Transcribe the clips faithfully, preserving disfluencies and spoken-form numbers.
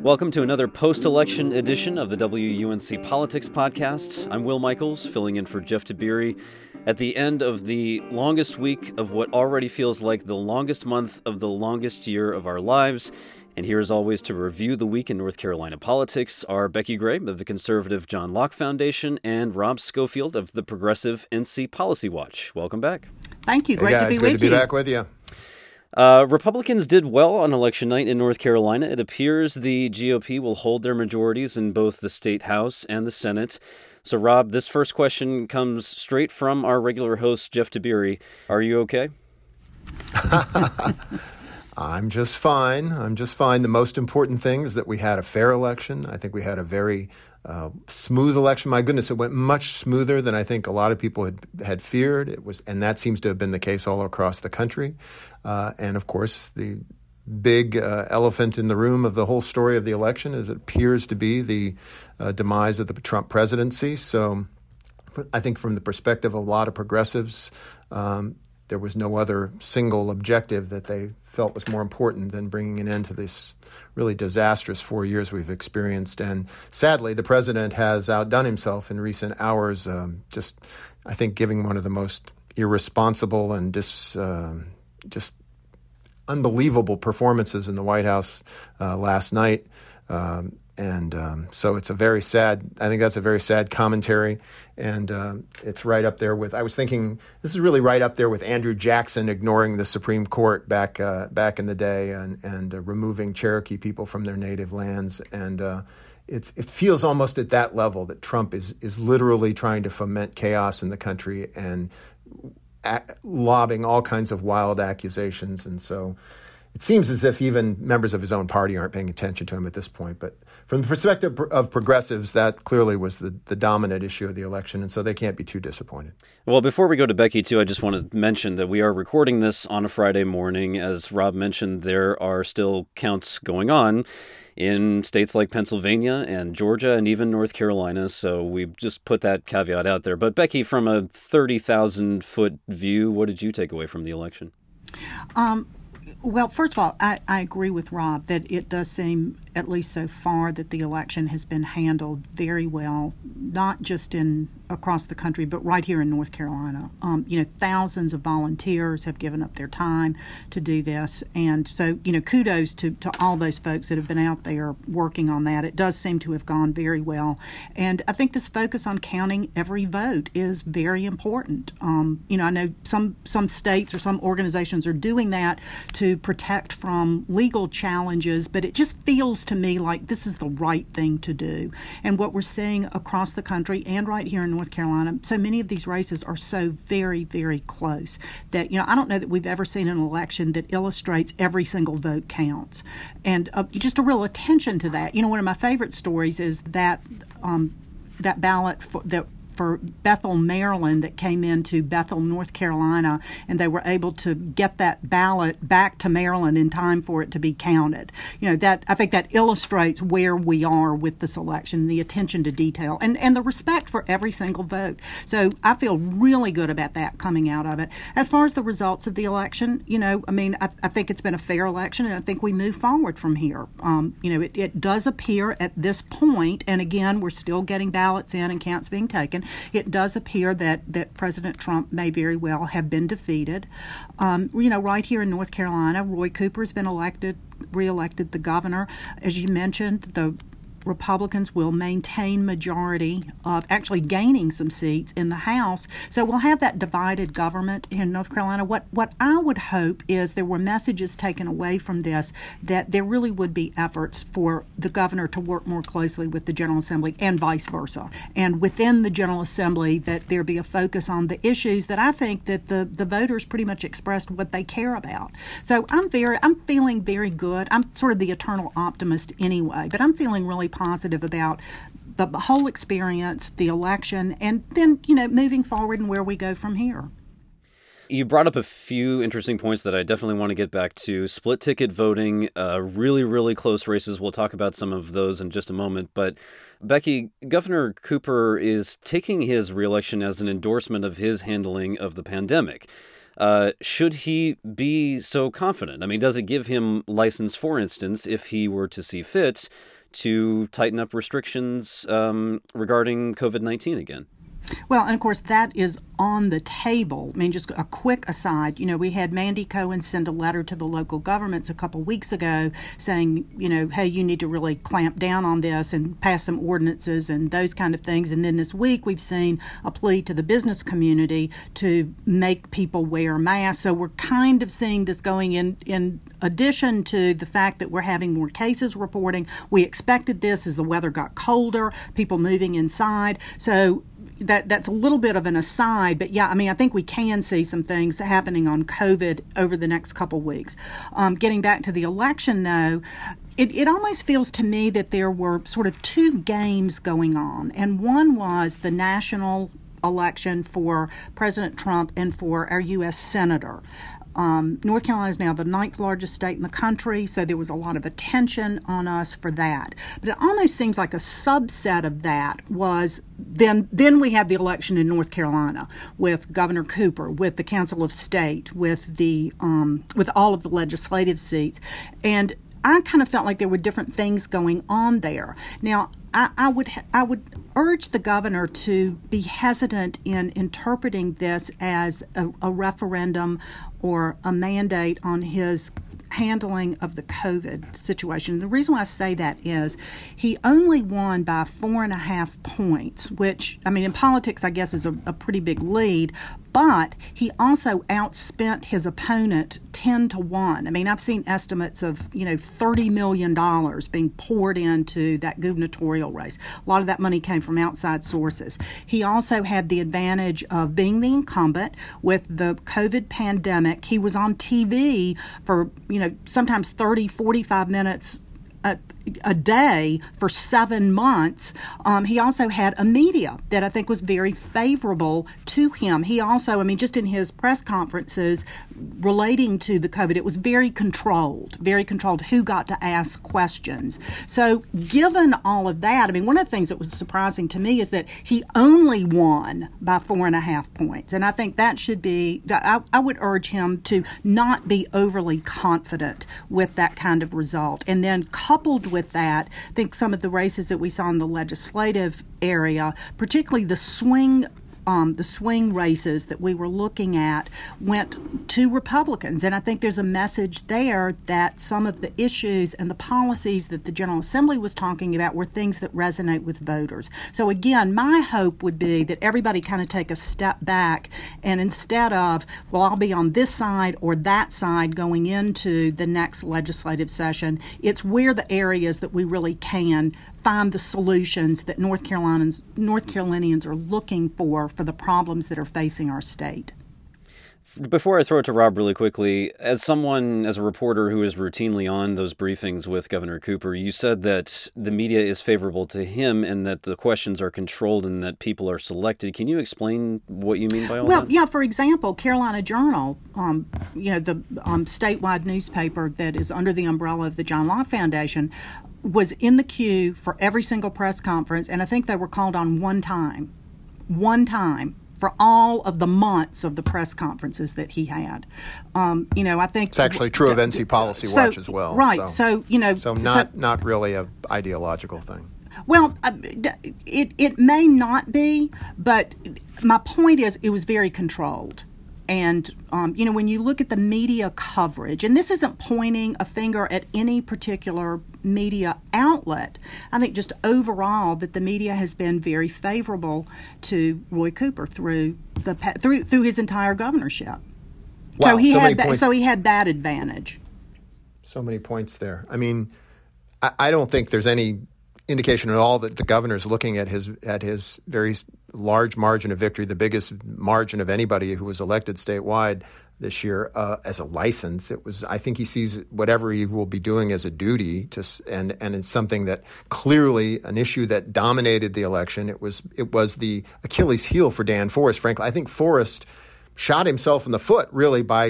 Welcome to another post-election edition of the W U N C Politics Podcast. I'm Will Michaels, filling in for Jeff Tiberi at the end of the longest week of what already feels like the longest month of the longest year of our lives. And here, as always, to review the week in North Carolina politics are Becky Gray of the conservative John Locke Foundation and Rob Schofield of the progressive N C Policy Watch. Welcome back. Thank you. Great hey guys, to be great with to you. be back with you. Uh, Republicans did well on election night in North Carolina. It appears the G O P will hold their majorities in both the state house and the Senate. So, Rob, this first question comes straight from our regular host, Jeff Tiberi. Are you okay? I'm just fine. I'm just fine. The most important thing is that we had a fair election. I think we had a very uh, smooth election. My goodness, it went much smoother than I think a lot of people had, had feared. It was, and that seems to have been the case all across the country. Uh, and of course, the big uh, elephant in the room of the whole story of the election is it appears to be the uh, demise of the Trump presidency. So I think from the perspective of a lot of progressives, um, there was no other single objective that they felt was more important than bringing an end to this really disastrous four years we've experienced. And sadly, the president has outdone himself in recent hours, um, just, I think, giving one of the most irresponsible and dis, uh, just unbelievable performances in the White House uh, last night. Um, and um, so it's a very sad, I think that's a very sad commentary. And uh, it's right up there with, I was thinking, this is really right up there with Andrew Jackson ignoring the Supreme Court back uh, back in the day and, and uh, removing Cherokee people from their native lands. And uh, it's it feels almost at that level that Trump is, is literally trying to foment chaos in the country and a- lobbing all kinds of wild accusations. And so it seems as if even members of his own party aren't paying attention to him at this point. But from the perspective of progressives, that clearly was the, the dominant issue of the election, and so they can't be too disappointed. Well, before we go to Becky, too, I just want to mention that we are recording this on a Friday morning. As Rob mentioned, there are still counts going on in states like Pennsylvania and Georgia and even North Carolina, so we just put that caveat out there. But Becky, from a thirty thousand foot view, what did you take away from the election? Um, well, first of all, I, I agree with Rob that it does seem, at least so far, that the election has been handled very well, not just in across the country, but right here in North Carolina. Um, you know, thousands of volunteers have given up their time to do this. And so, you know, kudos to, to all those folks that have been out there working on that. It does seem to have gone very well. And I think this focus on counting every vote is very important. Um, you know, I know some, some states or some organizations are doing that to protect from legal challenges, but it just feels to me like this is the right thing to do. And what we're seeing across the country and right here in North Carolina, so many of these races are so very, very close that, you know, I don't know that we've ever seen an election that illustrates every single vote counts. And uh, just a real attention to that. You know, one of my favorite stories is that um, that ballot for, that for Bethel, Maryland, that came into Bethel, North Carolina, and they were able to get that ballot back to Maryland in time for it to be counted. You know, that I think that illustrates where we are with this election, the attention to detail, and, and the respect for every single vote. So I feel really good about that coming out of it. As far as the results of the election, you know, I mean, I, I think it's been a fair election, and I think we move forward from here. Um, you know, it, it does appear at this point, and again, we're still getting ballots in and counts being taken, it does appear that, that President Trump may very well have been defeated. Um, you know, right here in North Carolina, Roy Cooper has been elected, reelected the governor. As you mentioned, the Republicans will maintain majority of actually gaining some seats in the House. So we'll have that divided government in North Carolina. What what I would hope is there were messages taken away from this that there really would be efforts for the governor to work more closely with the General Assembly and vice versa. And within the General Assembly that there be a focus on the issues that I think that the, the voters pretty much expressed what they care about. So I'm very I'm feeling very good. I'm sort of the eternal optimist anyway, but I'm feeling really positive about the whole experience, the election, and then, you know, moving forward and where we go from here. You brought up a few interesting points that I definitely want to get back to. Split ticket voting, uh, really, really close races. We'll talk about some of those in just a moment. But Becky, Governor Cooper is taking his reelection as an endorsement of his handling of the pandemic. Uh, should he be so confident? I mean, does it give him license, for instance, if he were to see fit, to tighten up restrictions um, regarding COVID nineteen again? Well, and of course, that is on the table. I mean, just a quick aside, you know, we had Mandy Cohen send a letter to the local governments a couple weeks ago saying, you know, hey, you need to really clamp down on this and pass some ordinances and those kind of things. And then this week we've seen a plea to the business community to make people wear masks. So we're kind of seeing this going in, in addition to the fact that we're having more cases reporting. We expected this as the weather got colder, people moving inside. So That that's a little bit of an aside, but yeah, I mean, I think we can see some things happening on COVID over the next couple weeks. Um, getting back to the election, though, it, it almost feels to me that there were sort of two games going on, and one was the national election for President Trump and for our U S senator. Um, North Carolina is now the ninth largest state in the country, so there was a lot of attention on us for that. But it almost seems like a subset of that was then then we had the election in North Carolina with Governor Cooper, with the Council of State, with the um, with all of the legislative seats, and I kind of felt like there were different things going on there. Now, I, I would I would urge the governor to be hesitant in interpreting this as a, a referendum or a mandate on his handling of the COVID situation. The reason why I say that is he only won by four and a half points, which, I mean, in politics, I guess is a, a pretty big lead, but he also outspent his opponent ten to one. I mean, I've seen estimates of, you know, thirty million dollars being poured into that gubernatorial race. A lot of that money came from outside sources. He also had the advantage of being the incumbent with the COVID pandemic. He was on T V for, you know, sometimes thirty, forty-five minutes a, a day for seven months. Um, he also had a media that I think was very favorable to him. He also, I mean, just in his press conferences relating to the COVID, it was very controlled, very controlled who got to ask questions. So given all of that, I mean, one of the things that was surprising to me is that he only won by four and a half points. And I think that should be, I, I would urge him to not be overly confident with that kind of result. And then coupled with that, I think some of the races that we saw in the legislative area, particularly the swing Um, the swing races that we were looking at, went to Republicans. And I think there's a message there that some of the issues and the policies that the General Assembly was talking about were things that resonate with voters. So again, my hope would be that everybody kind of take a step back, and instead of, well, I'll be on this side or that side going into the next legislative session, it's where the areas that we really can find the solutions that North Carolinians, North Carolinians are looking for for the problems that are facing our state. Before I throw it to Rob really quickly, as someone, as a reporter who is routinely on those briefings with Governor Cooper, you said that the media is favorable to him and that the questions are controlled and that people are selected. Can you explain what you mean by all well, that? Well, yeah, for example, Carolina Journal, um, you know, the um, statewide newspaper that is under the umbrella of the John Locke Foundation, was in the queue for every single press conference, and I think they were called on one time, one time for all of the months of the press conferences that he had. Um, you know, I think it's actually true of N C Policy so, Watch as well. Right. So, so you know, so not so, not really a ideological thing. Well, it it may not be, but my point is, it was very controlled. And, um, you know, when you look at the media coverage, and this isn't pointing a finger at any particular media outlet, I think just overall that the media has been very favorable to Roy Cooper through the through through his entire governorship. Wow, so he so had that, points, so he had that advantage. So many points there. I mean, I, I don't think there's any indication at all that the governor's looking at his at his very large margin of victory, the biggest margin of anybody who was elected statewide this year, uh, as a license. It was. I think he sees whatever he will be doing as a duty to, and and it's something that clearly an issue that dominated the election. It was it was the Achilles heel for Dan Forest. Frankly, I think Forest shot himself in the foot really by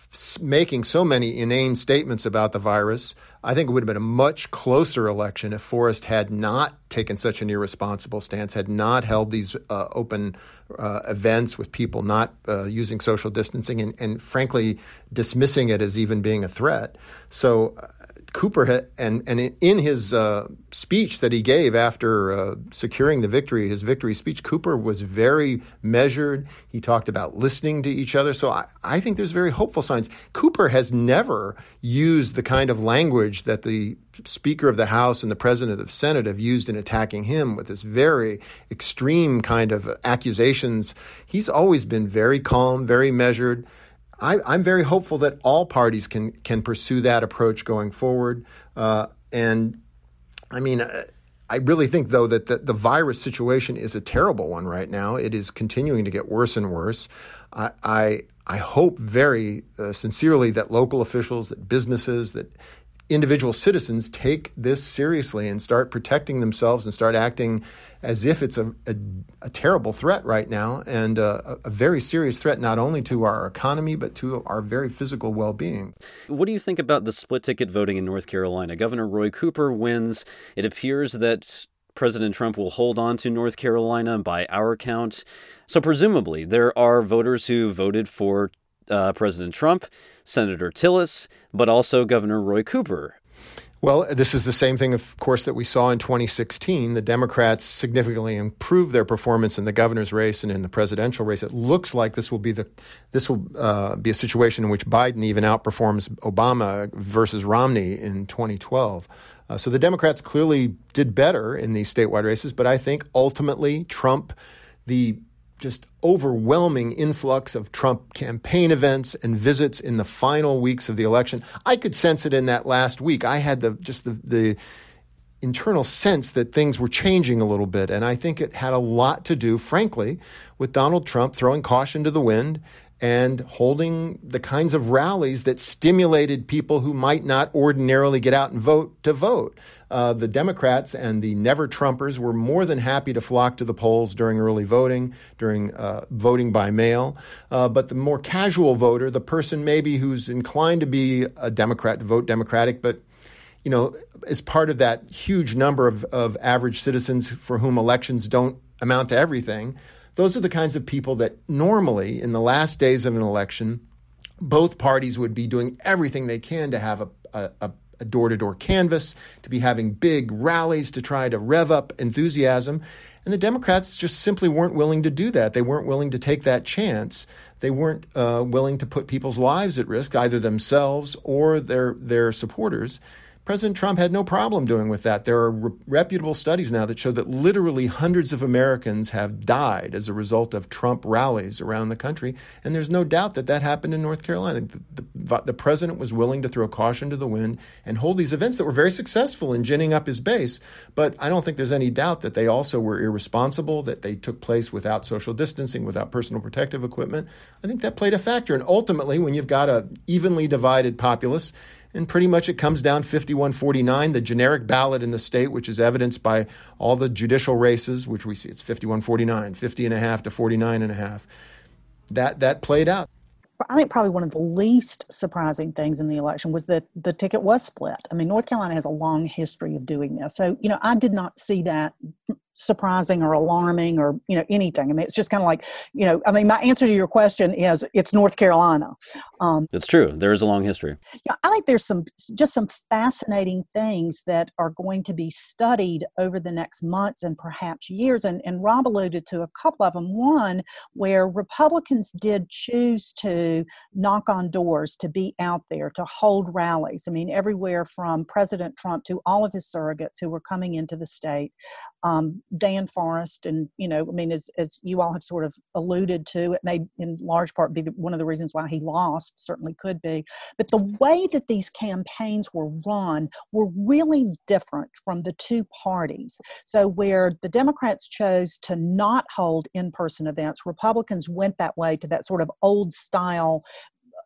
making so many inane statements about the virus. I think it would have been a much closer election if Forrest had not taken such an irresponsible stance, had not held these uh, open uh, events with people not uh, using social distancing and, and frankly dismissing it as even being a threat. So uh, Cooper had, and and in his uh, speech that he gave after uh, securing the victory, his victory speech, Cooper was very measured. He talked about listening to each other. So I, I think there's very hopeful signs. Cooper has never used the kind of language that the Speaker of the House and the President of the Senate have used in attacking him with this very extreme kind of accusations. He's always been very calm, very measured. I, I'm very hopeful that all parties can can pursue that approach going forward. Uh, and I mean, I really think, though, that the, the virus situation is a terrible one right now. It is continuing to get worse and worse. I I, I hope very uh, sincerely that local officials, that businesses, that individual citizens take this seriously and start protecting themselves and start acting as if it's a, a, a terrible threat right now, and uh, a very serious threat not only to our economy but to our very physical well-being. What do you think about the split-ticket voting in North Carolina? Governor Roy Cooper wins. It appears that President Trump will hold on to North Carolina by our count. So presumably there are voters who voted for uh, President Trump, Senator Tillis, but also Governor Roy Cooper. Well, this is the same thing, of course, that we saw in twenty sixteen. The Democrats significantly improved their performance in the governor's race and in the presidential race. It looks like this will be the this will uh, be a situation in which Biden even outperforms Obama versus Romney in twenty twelve. Uh, so the Democrats clearly did better in these statewide races, but I think ultimately Trump, the just overwhelming influx of Trump campaign events and visits in the final weeks of the election. I could sense it in that last week. I had the just the, the internal sense that things were changing a little bit. And I think it had a lot to do, frankly, with Donald Trump throwing caution to the wind and holding the kinds of rallies that stimulated people who might not ordinarily get out and vote to vote. Uh, the Democrats and the never-Trumpers were more than happy to flock to the polls during early voting, during uh, voting by mail. Uh, but the more casual voter, the person maybe who's inclined to be a Democrat, to vote Democratic, but you know, as part of that huge number of, of average citizens for whom elections don't amount to everything, those are the kinds of people that normally, in the last days of an election, both parties would be doing everything they can to have a, a, a door-to-door canvass, to be having big rallies to try to rev up enthusiasm. And the Democrats just simply weren't willing to do that. They weren't willing to take that chance. They weren't uh, willing to put people's lives at risk, either themselves or their their supporters. President Trump had no problem doing with that. There are re- reputable studies now that show that literally hundreds of Americans have died as a result of Trump rallies around the country. And there's no doubt that that happened in North Carolina. The, the, the president was willing to throw caution to the wind and hold these events that were very successful in ginning up his base. But I don't think there's any doubt that they also were irresponsible, that they took place without social distancing, without personal protective equipment. I think that played a factor. And ultimately, when you've got a evenly divided populace, and pretty much it comes down fifty-one forty-nine, the generic ballot in the state, which is evidenced by all the judicial races, which we see it's fifty-one forty-nine, fifty and a half to forty-nine and a half. That, that played out. I think probably one of the least surprising things in the election was that the ticket was split. I mean, North Carolina has a long history of doing this. So, you know, I did not see that surprising or alarming or, you know, anything. I mean, it's just kind of like, you know, I mean, my answer to your question is it's North Carolina. Um, it's true. There is a long history. Yeah, I think there's some, just some fascinating things that are going to be studied over the next months and perhaps years. And, and Rob alluded to a couple of them. One, where Republicans did choose to knock on doors, to be out there, to hold rallies. I mean, everywhere from President Trump to all of his surrogates who were coming into the state. Um, Dan Forrest, and, you know, I mean, as, as you all have sort of alluded to, it may in large part be the, one of the reasons why he lost, certainly could be. But the way that these campaigns were run were really different from the two parties. So where the Democrats chose to not hold in-person events, Republicans went that way to that sort of old style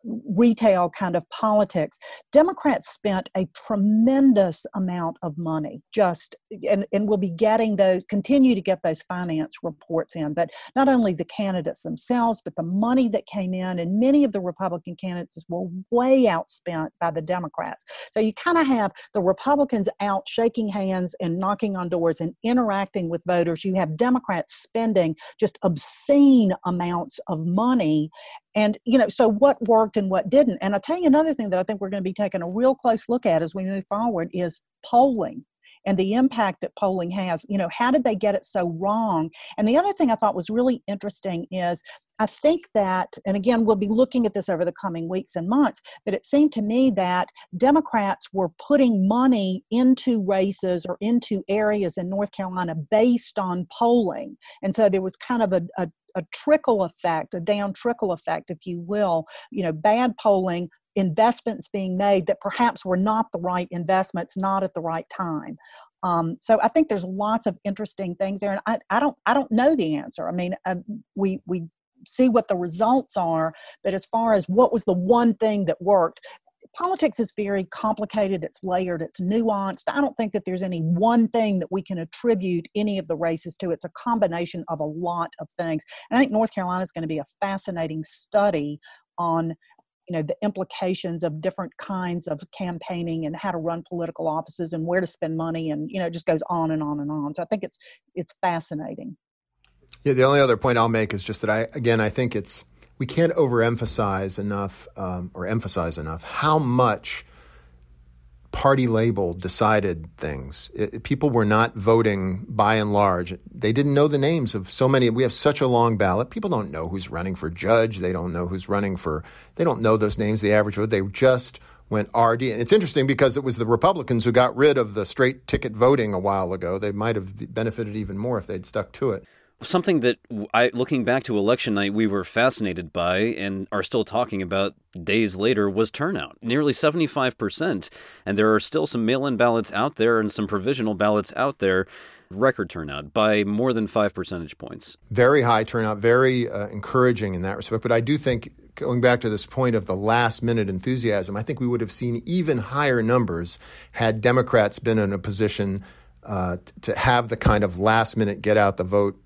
retail kind of politics. Democrats spent a tremendous amount of money just, and, and will be getting those, continue to get those finance reports in, but not only the candidates themselves, but the money that came in, and many of the Republican candidates were way outspent by the Democrats. So you kind of have the Republicans out shaking hands and knocking on doors and interacting with voters. You have Democrats spending just obscene amounts of money. And, you know, so what worked and what didn't? And I'll tell you another thing that I think we're going to be taking a real close look at as we move forward is polling and the impact that polling has. You know, how did they get it so wrong? And the other thing I thought was really interesting is I think that, and again, we'll be looking at this over the coming weeks and months, but it seemed to me that Democrats were putting money into races or into areas in North Carolina based on polling. And so there was kind of a, a, a trickle effect, a down trickle effect, if you will, you know, bad polling, investments being made that perhaps were not the right investments, not at the right time. Um, so I think there's lots of interesting things there, and I, I don't I don't know the answer. I mean, uh, we we see what the results are, but as far as what was the one thing that worked, politics is very complicated, it's layered, it's nuanced. I don't think that there's any one thing that we can attribute any of the races to. It's a combination of a lot of things. And I think North Carolina is going to be a fascinating study on, you know, the implications of different kinds of campaigning and how to run political offices and where to spend money, and, you know, it just goes on and on and on. So I think it's it's fascinating. Yeah, the only other point I'll make is just that I, again, I think it's, we can't overemphasize enough um, or emphasize enough how much party label decided things. It, people were not voting by and large. They didn't know the names of so many. We have such a long ballot. People don't know who's running for judge. They don't know who's running for, they don't know those names, the average vote. They just went R D. And it's interesting because it was the Republicans who got rid of the straight ticket voting a while ago. They might have benefited even more if they'd stuck to it. Something that, I, looking back to election night, we were fascinated by and are still talking about days later was turnout. Nearly seventy-five percent. And there are still some mail-in ballots out there and some provisional ballots out there. Record turnout by more than five percentage points. Very high turnout, very uh, encouraging in that respect. But I do think, going back to this point of the last-minute enthusiasm, I think we would have seen even higher numbers had Democrats been in a position uh, to have the kind of last-minute get-out-the-vote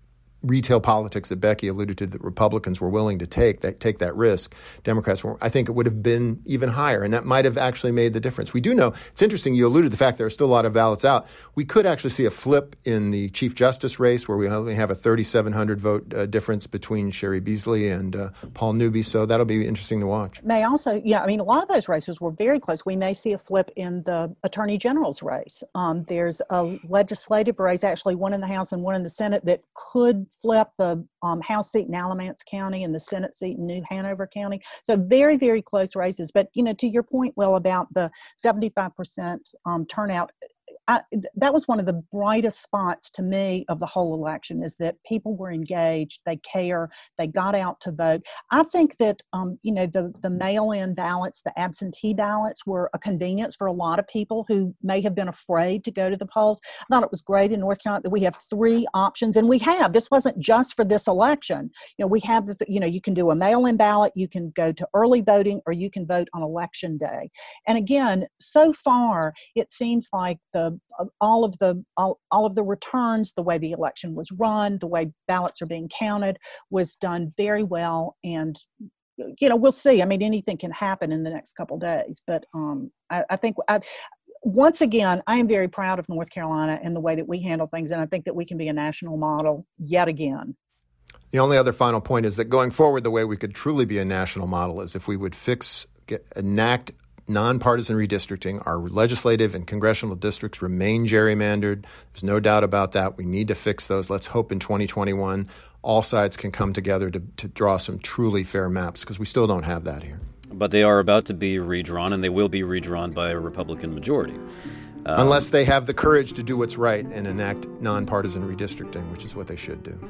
retail politics that Becky alluded to that Republicans were willing to take, that take that risk. Democrats weren't. I think it would have been even higher, and that might have actually made the difference. We do know, it's interesting, you alluded to the fact there are still a lot of ballots out. We could actually see a flip in the Chief Justice race where we only have a thirty-seven hundred vote uh, difference between Sherry Beasley and uh, Paul Newby, so that'll be interesting to watch. May also, yeah, I mean, a lot of those races were very close. We may see a flip in the Attorney General's race. Um, there's a legislative race, actually one in the House and one in the Senate, that could flip, the um, House seat in Alamance County and the Senate seat in New Hanover County. So very, very close races. But, you know, to your point, Will, about the seventy-five percent um, turnout, I, that was one of the brightest spots to me of the whole election, is that people were engaged, they care, they got out to vote. I think that, um, you know, the, the mail-in ballots, the absentee ballots were a convenience for a lot of people who may have been afraid to go to the polls. I thought it was great in North Carolina that we have three options, and we have. This wasn't just for this election. You know, we have, the, you know, you can do a mail-in ballot, you can go to early voting, or you can vote on election day. And again, so far, it seems like the all of the all, all of the returns, the way the election was run, the way ballots are being counted, was done very well. And, you know, we'll see. I mean, anything can happen in the next couple of days. But um, I, I think, I, once again, I am very proud of North Carolina and the way that we handle things. And I think that we can be a national model yet again. The only other final point is that going forward, the way we could truly be a national model is if we would fix, get, enact nonpartisan redistricting. Our legislative and congressional districts remain gerrymandered. There's no doubt about that. We need to fix those. Let's hope in twenty twenty-one all sides can come together to, to draw some truly fair maps, because we still don't have that here. But they are about to be redrawn, and they will be redrawn by a Republican majority. Um, Unless they have the courage to do what's right and enact nonpartisan redistricting, which is what they should do.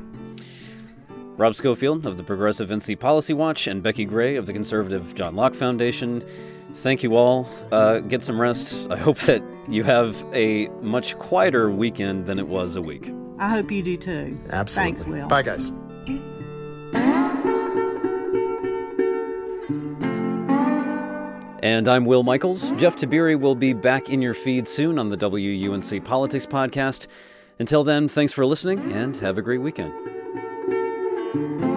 Rob Schofield of the Progressive N C Policy Watch and Becky Gray of the Conservative John Locke Foundation. Thank you all. Uh, get some rest. I hope that you have a much quieter weekend than it was a week. I hope you do too. Absolutely. Thanks, Will. Bye, guys. And I'm Will Michaels. Jeff Tiberi will be back in your feed soon on the W U N C Politics Podcast. Until then, thanks for listening and have a great weekend.